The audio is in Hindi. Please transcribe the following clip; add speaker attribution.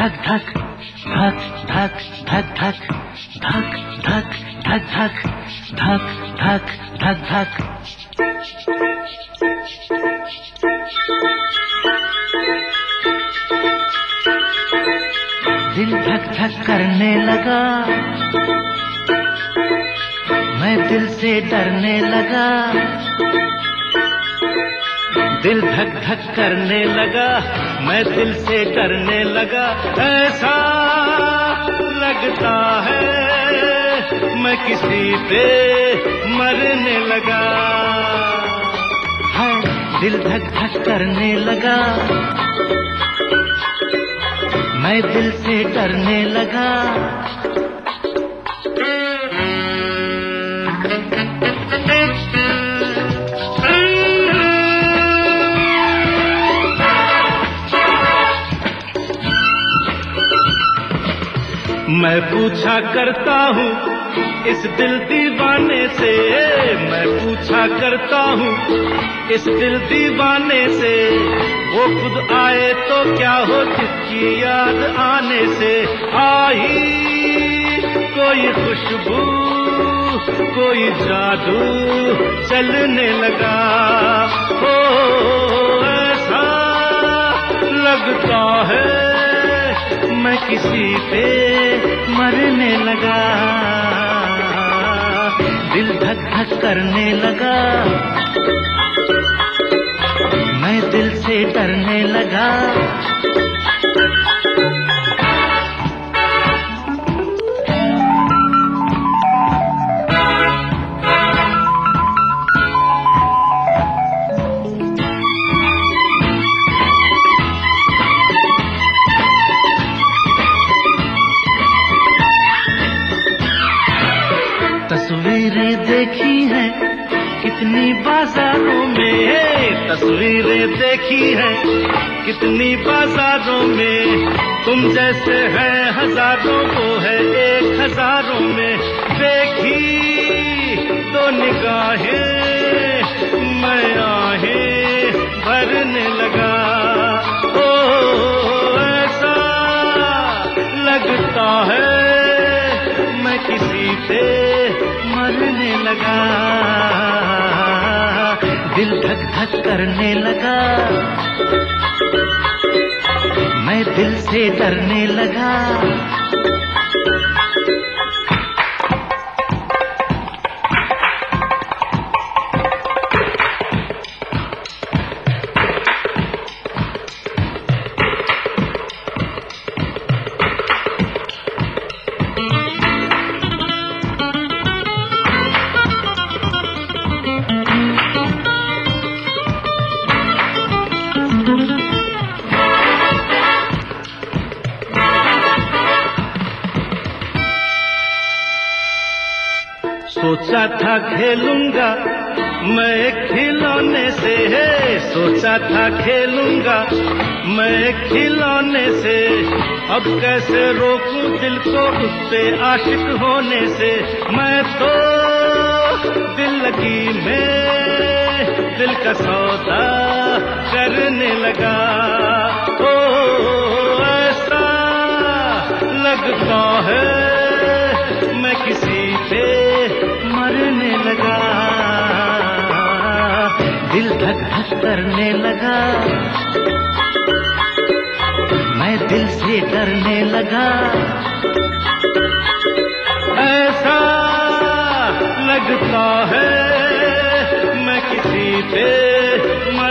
Speaker 1: धक धक धक धक धक धक धक धक धक धक धक धक धक। दिल धक धक करने लगा, मैं दिल से डरने लगा। दिल धक धक करने लगा, मैं दिल से डरने लगा। ऐसा लगता है मैं किसी पे मरने लगा। है दिल धक धक करने लगा, मैं दिल से डरने लगा। मैं पूछा करता हूँ इस दिल दीवाने से, मैं पूछा करता हूँ इस दिल दीवाने से। वो खुद आए तो क्या हो जिसकी याद आने से। आई कोई खुशबू कोई जादू चलने लगा। हो ऐसा लगता है मैं किसी पे मरने लगा। दिल धक धक करने लगा, मैं दिल से डरने लगा। तस्वीरें देखी हैं कितनी बाजारों में, तस्वीरें देखी हैं कितनी बाजारों में। तुम जैसे हैं हजारों, वो है 1000 में। देखी तो निगाहें मैं आहें भरने लगा। ओ ऐसा लगता है मैं किसी पे मरने लगा। दिल धक धक करने लगा, मैं दिल से डरने लगा। सोचा था खेलूंगा मैं खिलौने से, सोचा था खेलूंगा मैं खिलौने से। अब कैसे रोकूं दिल को उससे आशिक होने से। मैं तो दिल लगी में दिल का सौदा करने लगा। ओ ऐसा लगता है मैं किसी पे मरने लगा। दिल धक धक करने लगा, मैं दिल से डरने लगा। ऐसा लगता है मैं किसी पे